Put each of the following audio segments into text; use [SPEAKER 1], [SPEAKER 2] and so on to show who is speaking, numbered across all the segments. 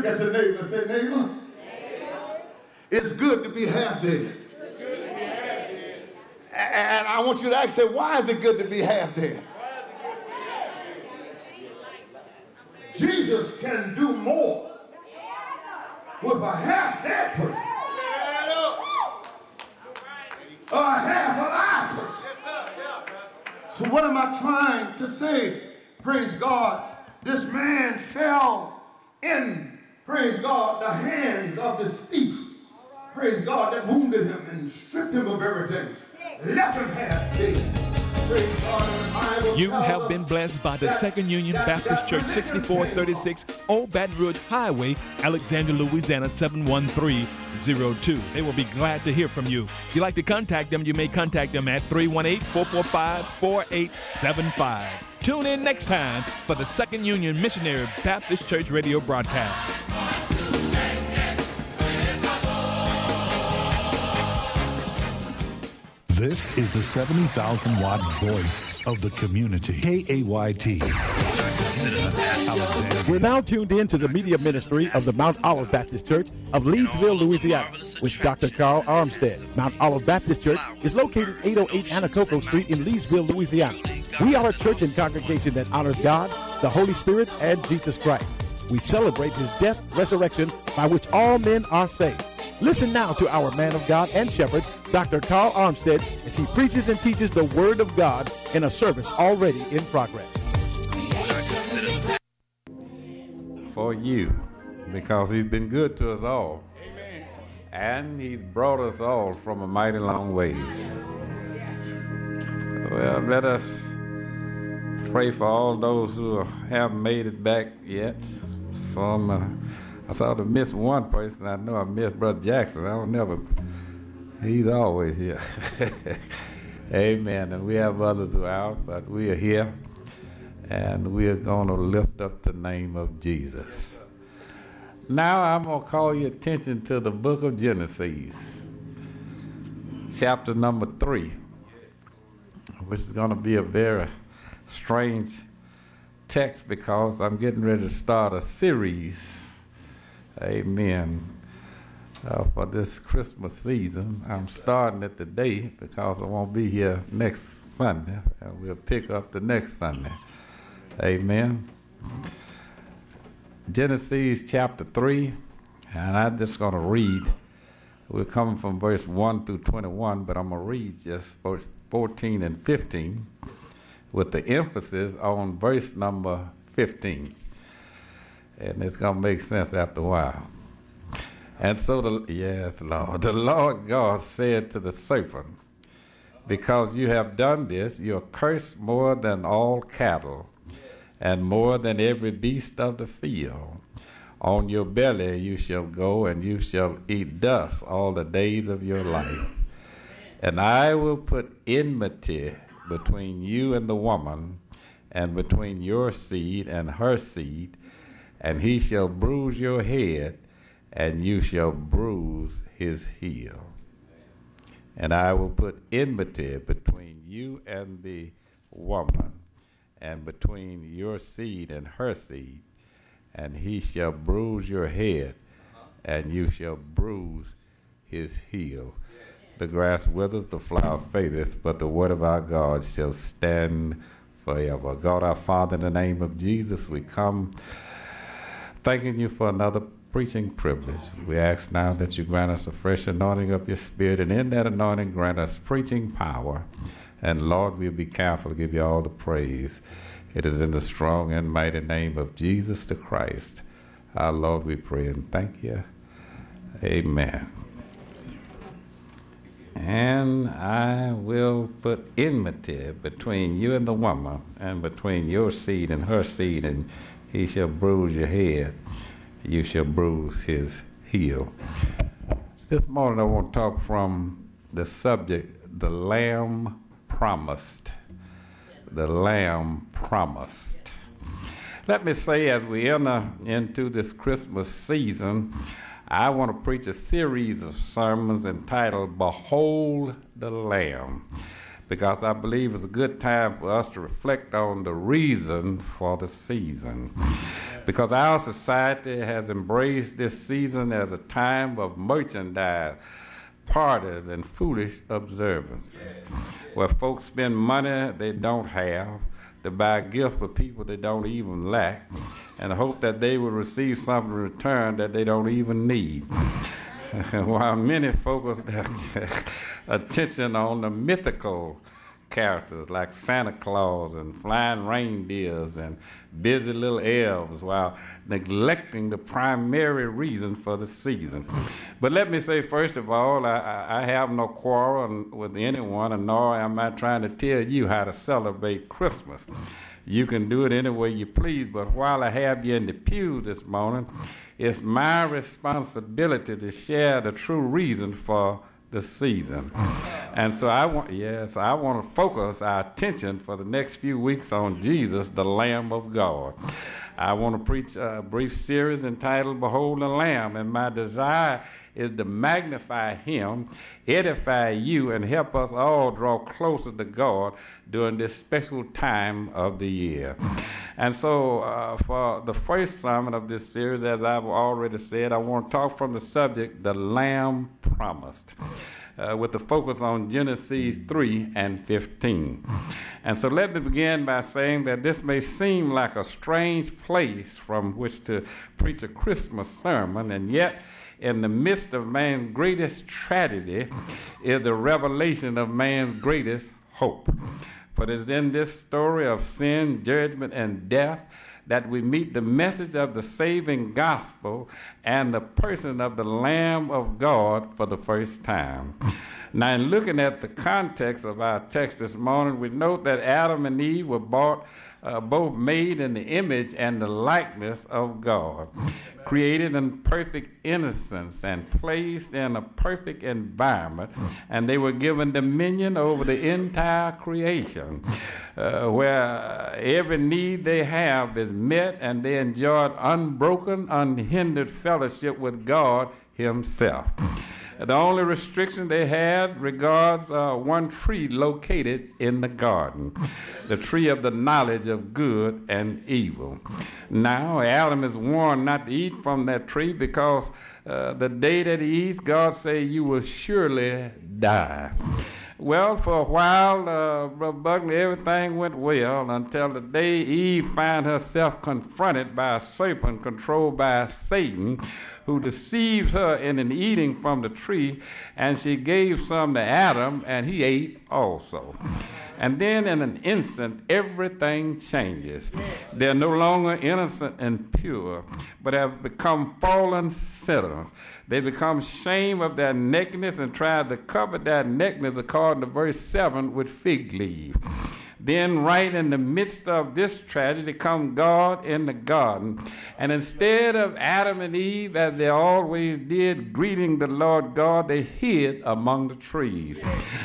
[SPEAKER 1] Look at your neighbor and say, neighbor, it's good to be half dead. And I want you to ask, say, why is it good to be half dead? Jesus can do more with a half dead person or a half alive person. So what am I trying to say? Praise God. This man fell in, praise God, the hands of this thief. Praise God, that wounded him and stripped him of everything. Left him half dead.
[SPEAKER 2] You have been blessed by the Second Union Baptist Church, 6436 Old Baton Rouge Highway, Alexandria, Louisiana, 71302. They will be glad to hear from you. If you'd like to contact them, you may contact them at 318-445-4875. Tune in next time for the Second Union Missionary Baptist Church radio broadcast.
[SPEAKER 3] This is the 70,000-watt voice of the community. KAYT.
[SPEAKER 4] We're now tuned in to the media ministry of the Mount Olive Baptist Church of Leesville, Louisiana, with Dr. Carl Armstead. Mount Olive Baptist Church is located 808 Anacoco Street in Leesville, Louisiana. We are a church and congregation that honors God, the Holy Spirit, and Jesus Christ. We celebrate his death, resurrection, by which all men are saved. Listen now to our man of God and shepherd, Dr. Carl Armstead, as he preaches and teaches the Word of God in a service already in progress.
[SPEAKER 5] For you, because he's been good to us all. Amen. And he's brought us all from a mighty long ways. Well, let us pray for all those who haven't made it back yet. Some, I saw to miss one person. I know I missed Brother Jackson. I don't never, he's always here. Amen. And we have others who are out, but we are here. And we are going to lift up the name of Jesus. Now I'm going to call your attention to the book of Genesis, chapter number 3, which is going to be a very strange text because I'm getting ready to start a series, amen, for this Christmas season. I'm starting it today because I won't be here next Sunday, and we'll pick up the next Sunday. Amen. Genesis chapter 3, and I'm just going to read. We're coming from verse 1 through 21, but I'm going to read just verse 14 and 15 with the emphasis on verse number 15. And it's going to make sense after a while. And so, yes, Lord, the Lord God said to the serpent, because you have done this, you are cursed more than all cattle, and more than every beast of the field. On your belly you shall go, and you shall eat dust all the days of your life. And I will put enmity between you and the woman, and between your seed and her seed, and he shall bruise your head, and you shall bruise his heel. And I will put enmity between you and the woman, and between your seed and her seed, and he shall bruise your head, and you shall bruise his heel. The grass withers, the flower fadeth, but the word of our God shall stand forever. God our Father, in the name of Jesus, we come thanking you for another preaching privilege. We ask now that you grant us a fresh anointing of your Spirit, and in that anointing grant us preaching power. And Lord, we'll be careful to give you all the praise. It is in the strong and mighty name of Jesus the Christ, our Lord, we pray and thank you. Amen. And I will put enmity between you and the woman, and between your seed and her seed, and he shall bruise your head, you shall bruise his heel. This morning I want to talk from the subject, the Lamb promised. The Lamb promised. Let me say, as we enter into this Christmas season, I want to preach a series of sermons entitled Behold the Lamb, because I believe it's a good time for us to reflect on the reason for the season. because our society has embraced this season as a time of merchandise, parties, and foolish observances, where folks spend money they don't have to buy gifts for people they don't even lack, and hope that they will receive something in return that they don't even need. While many focus their attention on the mythical characters like Santa Claus and flying reindeers and busy little elves, while neglecting the primary reason for the season. But let me say, first of all, I have no quarrel with anyone, and nor am I trying to tell you how to celebrate Christmas. You can do it any way you please, but while I have you in the pew this morning, it's my responsibility to share the true reason for the season. And so I want to focus our attention for the next few weeks on Jesus, the Lamb of God. I want to preach a brief series entitled Behold the Lamb, and my desire is to magnify him, edify you, and help us all draw closer to God during this special time of the year. And so for the first sermon of this series, as I've already said, I want to talk from the subject, the Lamb Promised, with the focus on Genesis 3 and 15. And so let me begin by saying that this may seem like a strange place from which to preach a Christmas sermon, and yet in the midst of man's greatest tragedy is the revelation of man's greatest hope. For it is in this story of sin, judgment, and death that we meet the message of the saving gospel and the person of the Lamb of God for the first time. Now, in looking at the context of our text this morning, we note that Adam and Eve were both made in the image and the likeness of God, created in perfect innocence and placed in a perfect environment, and they were given dominion over the entire creation, where every need they have is met, and they enjoyed unbroken, unhindered fellowship with God himself. The only restriction they had regards one tree located in the garden, the tree of the knowledge of good and evil. Now, Adam is warned not to eat from that tree because the day that he eats, God says, you will surely die. Well, for a while, Brother Buckley, everything went well until the day Eve found herself confronted by a serpent controlled by Satan, who deceived her in an eating from the tree, and she gave some to Adam, and he ate also. And then in an instant, everything changes. They're no longer innocent and pure, but have become fallen sinners. They become ashamed of their nakedness and tried to cover their nakedness, according to verse 7, with fig leaves. Then right in the midst of this tragedy comes God in the garden. And instead of Adam and Eve, as they always did, greeting the Lord God, they hid among the trees.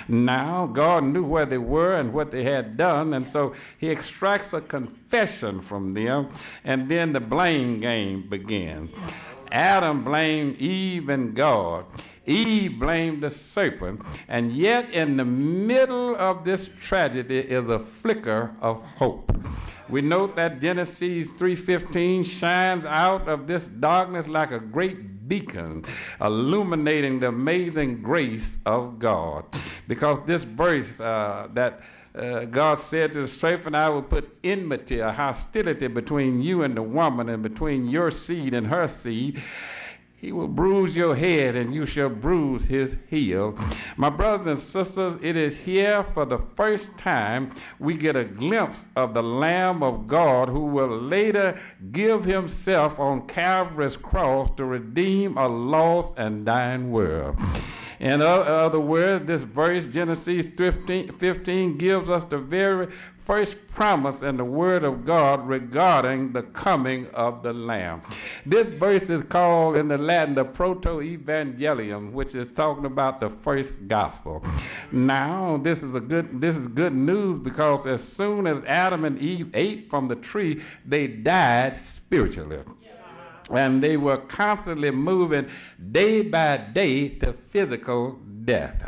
[SPEAKER 5] Now God knew where they were and what they had done, and so he extracts a confession from them, and then the blame game begins. Adam blamed Eve and God. Eve blamed the serpent, and yet in the middle of this tragedy is a flicker of hope. We note that Genesis 3:15 shines out of this darkness like a great beacon, illuminating the amazing grace of God. Because this verse that God said to the serpent, I will put enmity, a hostility between you and the woman, and between your seed and her seed. He will bruise your head, and you shall bruise his heel. My brothers and sisters, it is here for the first time we get a glimpse of the Lamb of God, who will later give himself on Calvary's cross to redeem a lost and dying world. In other words, this verse, Genesis 15, gives us the very first promise in the Word of God regarding the coming of the Lamb. This verse is called in the Latin the Proto-Evangelium, which is talking about the first gospel. Now, this is good news, because as soon as Adam and Eve ate from the tree, they died spiritually. And they were constantly moving day by day to physical death.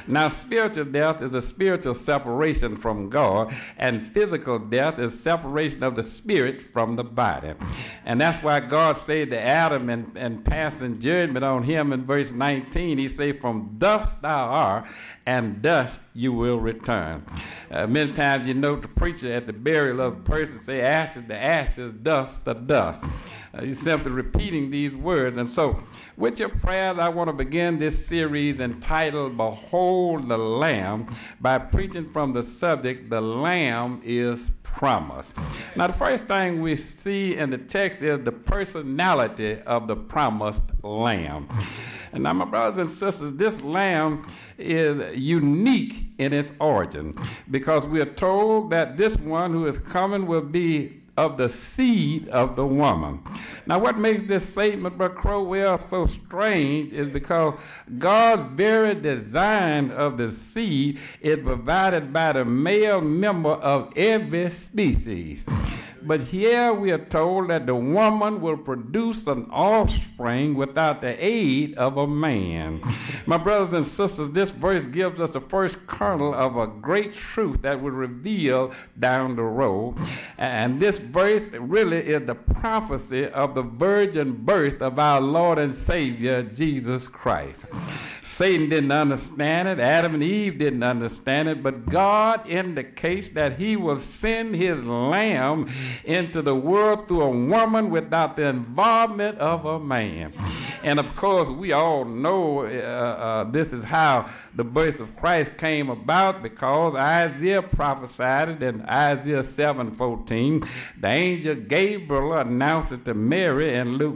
[SPEAKER 5] Now, spiritual death is a spiritual separation from God, and physical death is separation of the spirit from the body. And that's why God said to Adam and passing judgment on him in verse 19, he said, from dust thou art, and dust you will return. Many times you know the preacher at the burial of a person say, ashes to ashes, dust to dust. He's simply repeating these words. And so with your prayers, I want to begin this series entitled Behold the Lamb by preaching from the subject, The Lamb is Promised. Now, the first thing we see in the text is the personality of the promised lamb. And now, my brothers and sisters, this lamb is unique in its origin, because we are told that this one who is coming will be of the seed of the woman. Now, what makes this statement, Brother Crowell, so strange is because God's very design of the seed is provided by the male member of every species. But here we are told that the woman will produce an offspring without the aid of a man. My brothers and sisters, this verse gives us the first kernel of a great truth that will reveal down the road. And this verse really is the prophecy of the virgin birth of our Lord and Savior, Jesus Christ. Satan didn't understand it. Adam and Eve didn't understand it. But God indicates that he will send his lamb into the world through a woman without the involvement of a man. And of course, we all know this is how the birth of Christ came about, because Isaiah prophesied it in Isaiah 7:14. The angel Gabriel announced it to Mary in Luke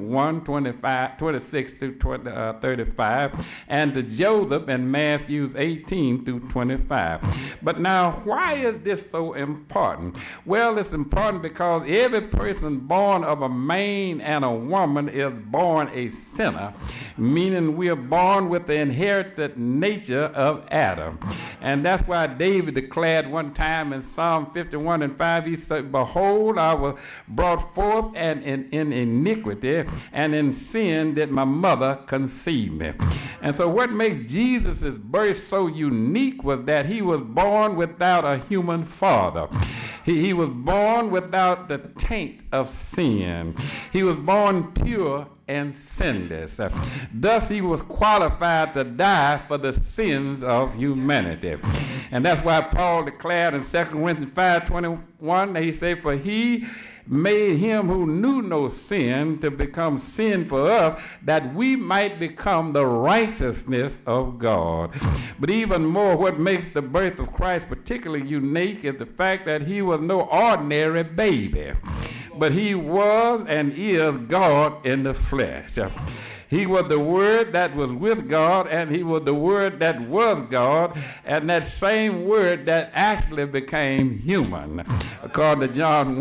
[SPEAKER 5] 1:26-35, and to Joseph in Matthew 18-25. But now, why is this so important? Well, it's important because every person born of a man and a woman is born a sinner, meaning we are born with the inherited nature of Adam. And that's why David declared one time in Psalm 51:5, he said, behold, I was brought forth and in iniquity, and in sin did my mother conceive me. And so what makes Jesus' birth so unique was that he was born without a human father. He was born without the taint of sin. He was born pure and sinless. Thus, he was qualified to die for the sins of humanity. And that's why Paul declared in 2 Corinthians 5:21, he said, for he made him who knew no sin to become sin for us, that we might become the righteousness of God. But even more, what makes the birth of Christ particularly unique is the fact that he was no ordinary baby, but he was and is God in the flesh. He was the Word that was with God, and he was the Word that was God, and that same Word that actually became human, according to John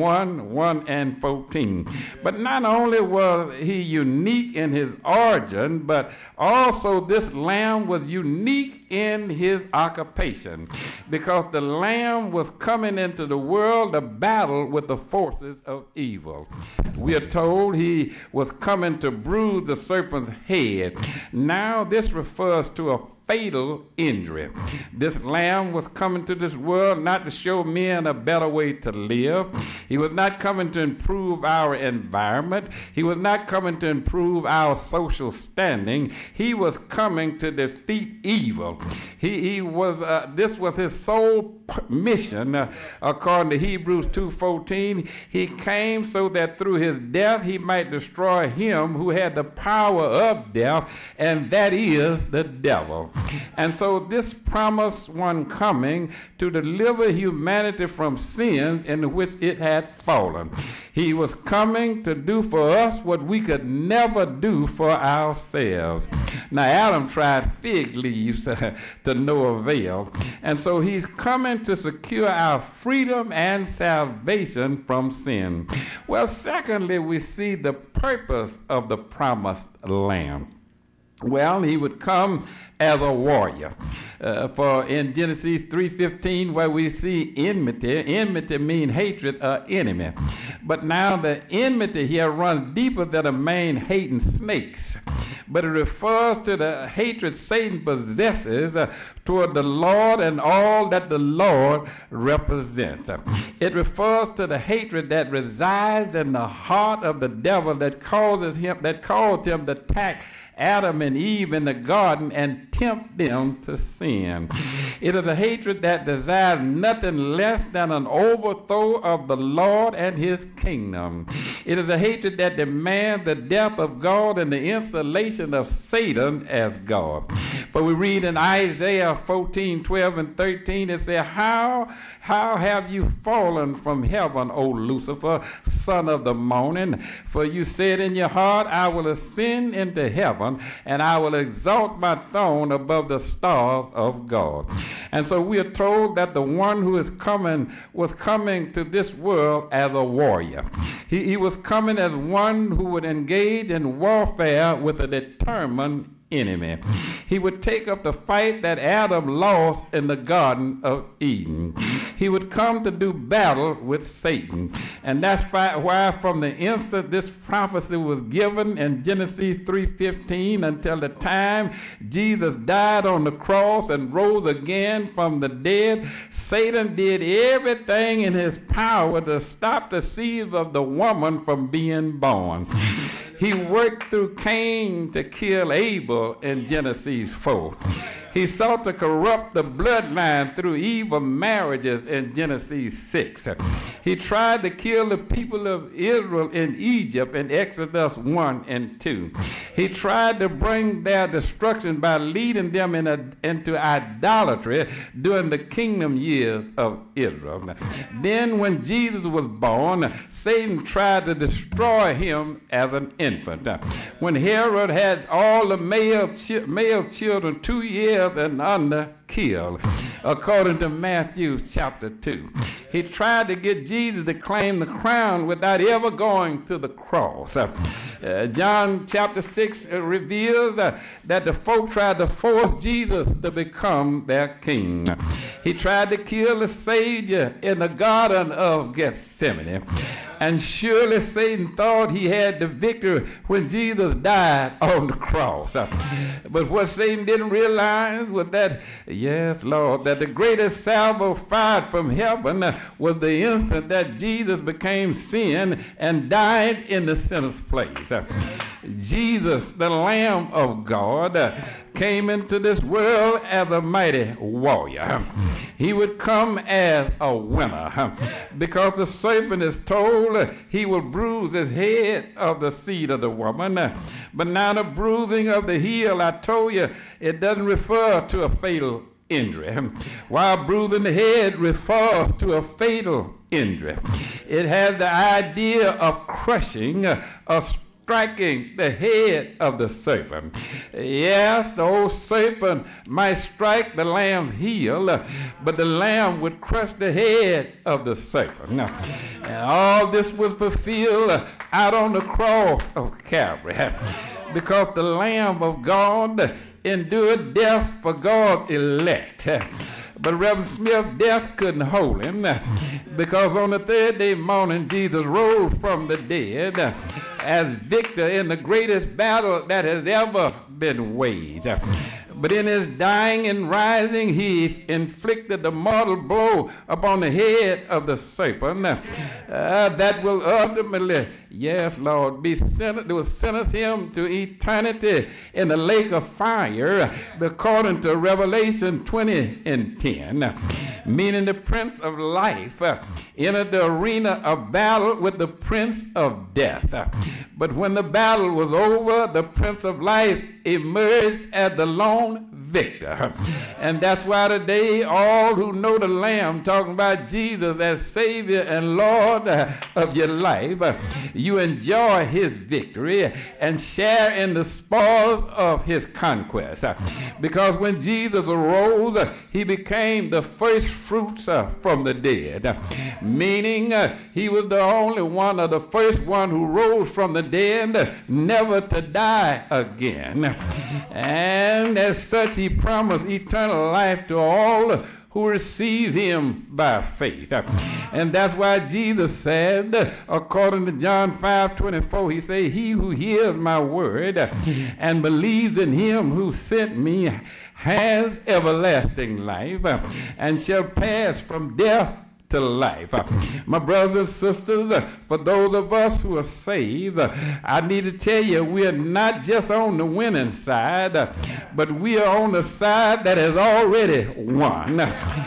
[SPEAKER 5] 1:1-14. But not only was he unique in his origin, but also this lamb was unique in his occupation, because the lamb was coming into the world to battle with the forces of evil. We are told he was coming to bruise the serpent's head. Now this refers to a fatal injury. This lamb was coming to this world not to show men a better way to live. He was not coming to improve our environment. He was not coming to improve our social standing. He was coming to defeat evil. This was his sole mission, according to Hebrews 2:14. He came so that through his death he might destroy him who had the power of death, and that is the devil. And so this promised one coming to deliver humanity from sins in which it had fallen. He was coming to do for us what we could never do for ourselves. Now, Adam tried fig leaves to no avail. And so he's coming to secure our freedom and salvation from sin. Well, secondly, we see the purpose of the promised lamb. Well, he would come as a warrior. For in Genesis 3:15, where we see enmity means hatred, enemy. But now the enmity here runs deeper than a man hating snakes. but it refers to the hatred Satan possesses toward the Lord and all that the Lord represents. It refers to the hatred that resides in the heart of the devil that caused him to attack Adam and Eve in the garden and tempt them to sin. It is a hatred that desires nothing less than an overthrow of the Lord and his kingdom. It is a hatred that demands the death of God and the installation of Satan as God. But we read in Isaiah 14:12 and 13, it says, How have you fallen from heaven, O Lucifer, son of the morning? For you said in your heart, I will ascend into heaven, and I will exalt my throne above the stars of God. And so we are told that the one who is coming was coming to this world as a warrior. He was coming as one who would engage in warfare with a determined enemy. He would take up the fight that Adam lost in the Garden of Eden. He would come to do battle with Satan. And that's why from the instant this prophecy was given in Genesis 3:15 until the time Jesus died on the cross and rose again from the dead, Satan did everything in his power to stop the seed of the woman from being born. He worked through Cain to kill Abel in Genesis 4. He sought to corrupt the bloodline through evil marriages in Genesis 6. He tried to kill the people of Israel in Egypt in Exodus 1 and 2. He tried to bring their destruction by leading them into idolatry during the kingdom years of Israel. Then when Jesus was born, Satan tried to destroy him as an infant. When Herod had all the male children 2 years and under killed, according to Matthew chapter 2. He tried to get Jesus to claim the crown without ever going to the cross. John chapter 6 reveals that the folk tried to force Jesus to become their king. He tried to kill the Savior in the Garden of Gethsemane. And surely Satan thought he had the victory when Jesus died on the cross. But what Satan didn't realize was that, yes, Lord, that the greatest salvo fired from heaven was the instant that Jesus became sin and died in the sinner's place. Jesus, the Lamb of God, came into this world as a mighty warrior. He would come as a winner because the serpent is told he will bruise his head of the seed of the woman. But now the bruising of the heel, I told you, it doesn't refer to a fatal injury, while bruising the head refers to a fatal injury. It has the idea of crushing, striking the head of the serpent. Yes, the old serpent might strike the lamb's heel, but the lamb would crush the head of the serpent. And all this was fulfilled out on the cross of Calvary, because the Lamb of God endured death for God's elect. But Reverend Smith, death couldn't hold him, because on the third day morning, Jesus rose from the dead as victor in the greatest battle that has ever been waged. But in his dying and rising, he inflicted the mortal blow upon the head of the serpent that will ultimately, yes, Lord, sentence him to eternity in the lake of fire, according to Revelation 20 and 10. Meaning the Prince of Life entered the arena of battle with the Prince of Death. But when the battle was over, the Prince of Life emerged as the lone victor. And that's why today all who know the Lamb, talking about Jesus as Savior and Lord of your life, you enjoy his victory and share in the spoils of his conquest. Because when Jesus arose, he became the first fruits from the dead, meaning he was the only one, or the first one, who rose from the dead, never to die again. And as such, he promised eternal life to all who receive him by faith. And that's why Jesus said, according to John 5:24, he said, he who hears my word and believes in him who sent me has everlasting life and shall pass from death to life. My brothers and sisters, for those of us who are saved, I need to tell you, we are not just on the winning side, but we are on the side that has already won.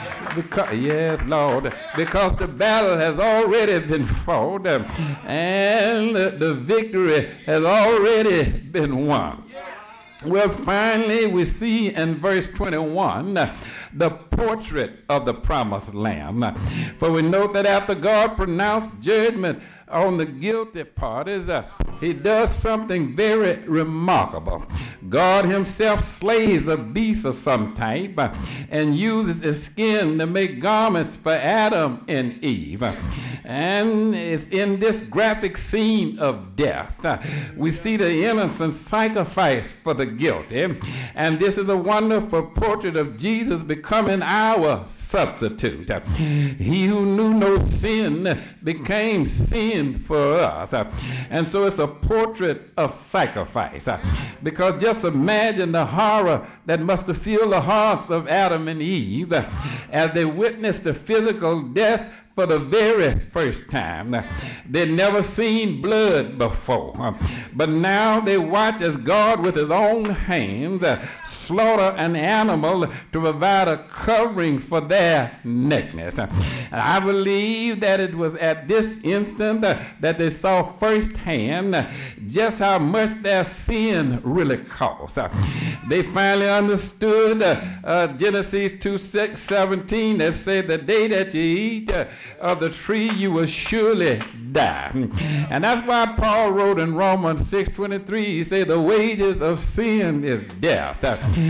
[SPEAKER 5] Yes, Lord, because the battle has already been fought and the victory has already been won. Well, finally, we see in verse 21 the portrait of the promised Lamb. For we know that after God pronounced judgment on the guilty parties, he does something very remarkable. God himself slays a beast of some type and uses its skin to make garments for Adam and Eve. And it's in this graphic scene of death we see the innocent sacrifice for the guilty. And this is a wonderful portrait of Jesus becoming our substitute. He who knew no sin became sin for us. And so it's a portrait of sacrifice. Because just imagine the horror that must have filled the hearts of Adam and Eve as they witnessed the physical death for the very first time. They'd never seen blood before, but now they watch as God with his own hands slaughter an animal to provide a covering for their nakedness. And I believe that it was at this instant that they saw firsthand just how much their sin really cost. They finally understood Genesis 2:17 that said, the day that you eat of the tree you will surely die. And that's why Paul wrote in Romans 6:23, he said the wages of sin is death.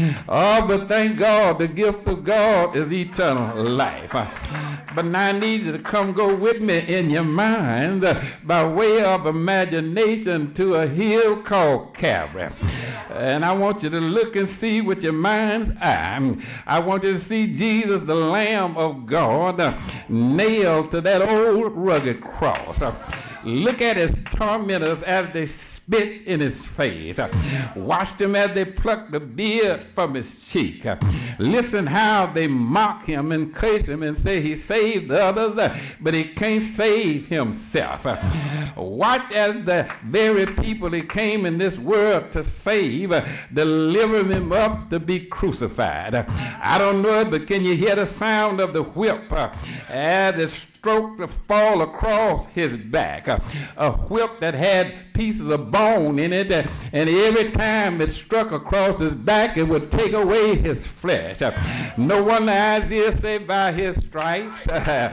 [SPEAKER 5] But thank God the gift of God is eternal life. But now I need you to come go with me in your minds by way of imagination to a hill called Calvary. And I want you to look and see with your mind's eye. I want you to see Jesus, the Lamb of God, nailed to that old rugged cross. Look at his tormentors as they spit in his face. Watch them as they pluck the beard from his cheek. Listen how they mock him and curse him and say he saved others, but he can't save himself. Watch as the very people he came in this world to save, deliver him up to be crucified. I don't know it, but can you hear the sound of the whip as it stroke to fall across his back? A whip that had pieces of bone in it, and every time it struck across his back, it would take away his flesh. No wonder Isaiah said, by his stripes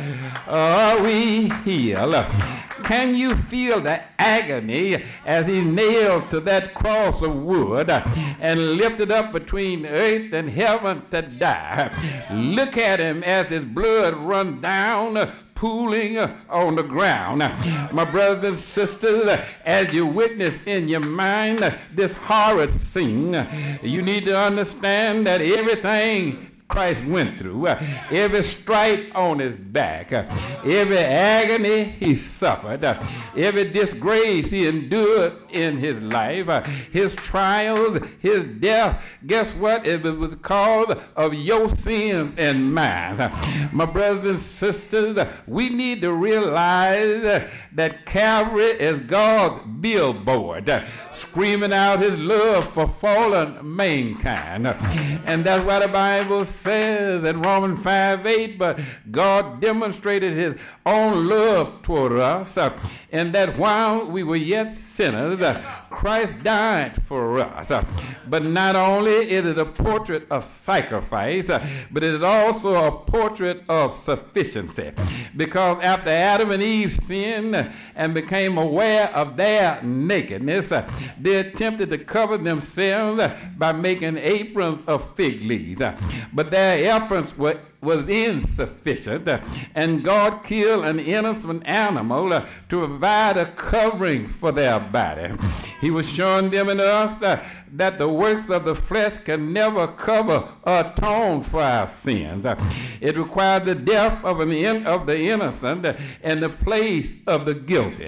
[SPEAKER 5] are we healed. Can you feel the agony as he nailed to that cross of wood and lifted up between earth and heaven to die? Look at him as his blood run down, pooling on the ground. My brothers and sisters, as you witness in your mind this horrid scene, you need to understand that everything Christ went through, every stripe on his back, every agony he suffered, every disgrace he endured in his life, his trials, his death, guess what? It was because of your sins and mine. My brothers and sisters, we need to realize that Calvary is God's billboard, screaming out his love for fallen mankind. And that's why the Bible says in Romans 5:8, but God demonstrated his own love toward us, and that while we were yet sinners, Christ died for us. But not only is it a portrait of sacrifice, but it is also a portrait of sufficiency. Because after Adam and Eve sinned and became aware of their nakedness, they attempted to cover themselves by making aprons of fig leaves. But their efforts was insufficient, and God killed an innocent animal to provide a covering for their body. He was showing them and us that the works of the flesh can never cover or atone for our sins. It required the death of the innocent in the place of the guilty.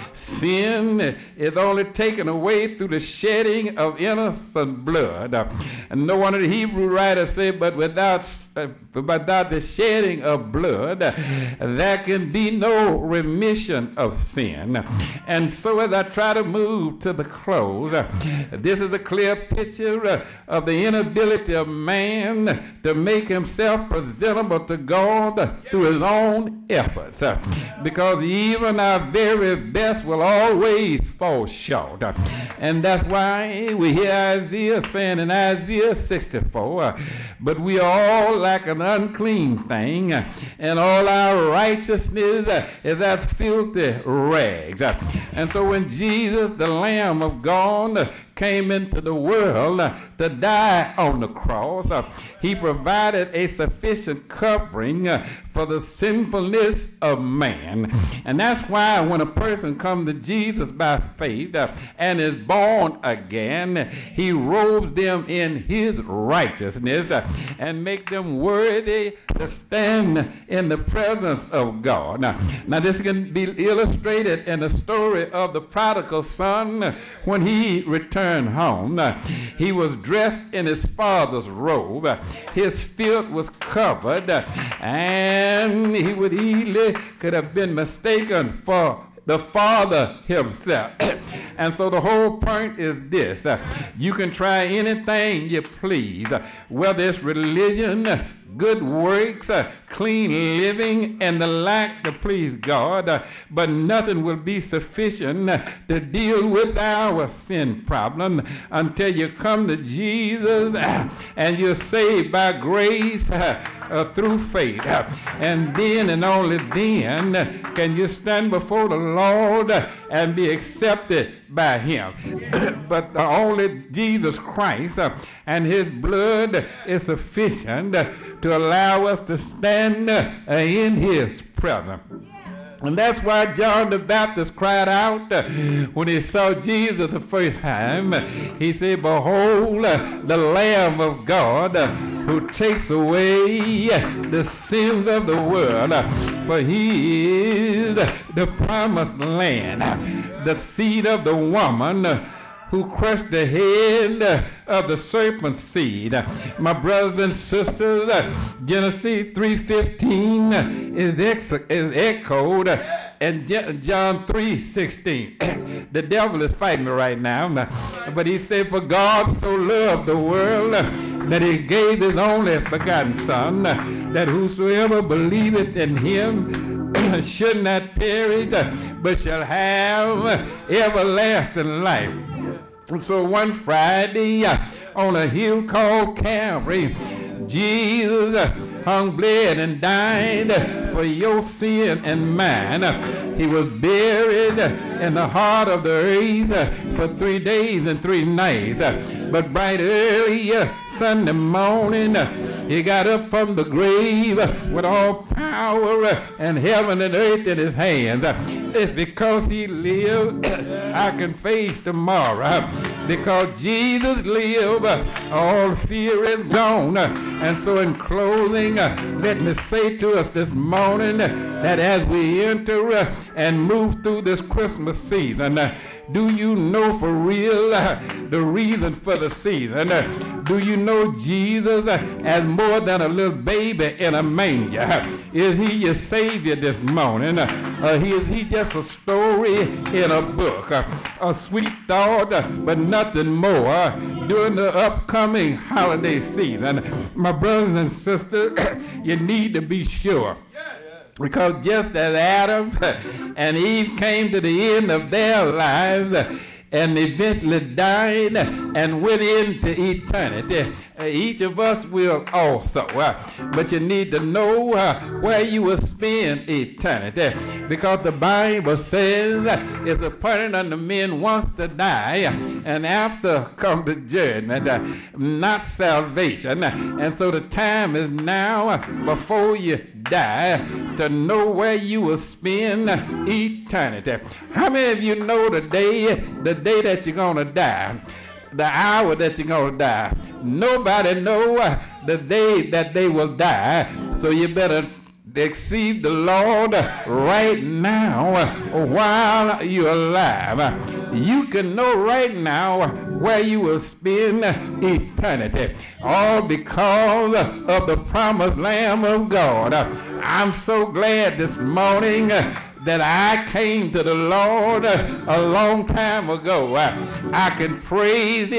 [SPEAKER 5] Sin is only taken away through the shedding of innocent blood. And no wonder the Hebrew writer said, but without the shedding of blood, there can be no remission of sin. And so as I try to move to the close, this is a clear picture of the inability of man to make himself presentable to God through his own efforts, because even our very best will always fall short. And that's why we hear Isaiah saying in Isaiah 64, but we are all like an unclean thing, and all our righteousness is as filthy rags. And so when Jesus, the Lamb of God, came into the world to die on the cross, he provided a sufficient covering for the sinfulness of man. And that's why when a person comes to Jesus by faith and is born again, he robes them in his righteousness and make them worthy to stand in the presence of God. Now this can be illustrated in the story of the prodigal son. When he returned home, he was dressed in his father's robe. His filth was covered, and he would easily could have been mistaken for the father himself. And so the whole point is this: you can try anything you please, whether it's religion, good works, clean living, and the like to please God, but nothing will be sufficient to deal with our sin problem until you come to Jesus and you're saved by grace through faith. And then and only then can you stand before the Lord and be accepted by him. But only Jesus Christ and his blood is sufficient to allow us to stand in his presence. And that's why John the Baptist cried out when he saw Jesus the first time. He said, behold, the Lamb of God who takes away the sins of the world. For he is the promised land, the seed of the woman who crushed the head of the serpent's seed. My brothers and sisters, Genesis 3:15 is echoed in John 3:16. The devil is fighting me right now, but he said, for God so loved the world that he gave his only begotten Son, that whosoever believeth in him should not perish, but shall have everlasting life. And so one Friday on a hill called Calvary, Jesus hung, bled, and died for your sin and mine. He was buried in the heart of the earth for 3 days and 3 nights. But bright early Sunday morning, he got up from the grave with all power and heaven and earth in his hands. It's because he lived I can face tomorrow. Because Jesus lived, all fear is gone. And so in closing, let me say to us this morning that as we enter and move through this Christmas season, do you know for real the reason for the season? Do you know Jesus as more than a little baby in a manger? Is he your Savior this morning? Is he just a story in a book? A sweet thought, but nothing more during the upcoming holiday season. My brothers and sisters, you need to be sure. Because just as Adam and Eve came to the end of their lives and eventually died and went into eternity, each of us will also. But you need to know where you will spend eternity, because the Bible says it's appointed unto men once to die, and after come the judgment, not salvation. And so the time is now before you die to know where you will spend eternity. How many of you know the day that you're going to die? the hour that you're going to die. Nobody know the day that they will die. So you better exceed the Lord right now while you're alive. You can know right now where you will spend eternity, all because of the promised Lamb of God. I'm so glad this morning that I came to the Lord a long time ago. I can praise Him.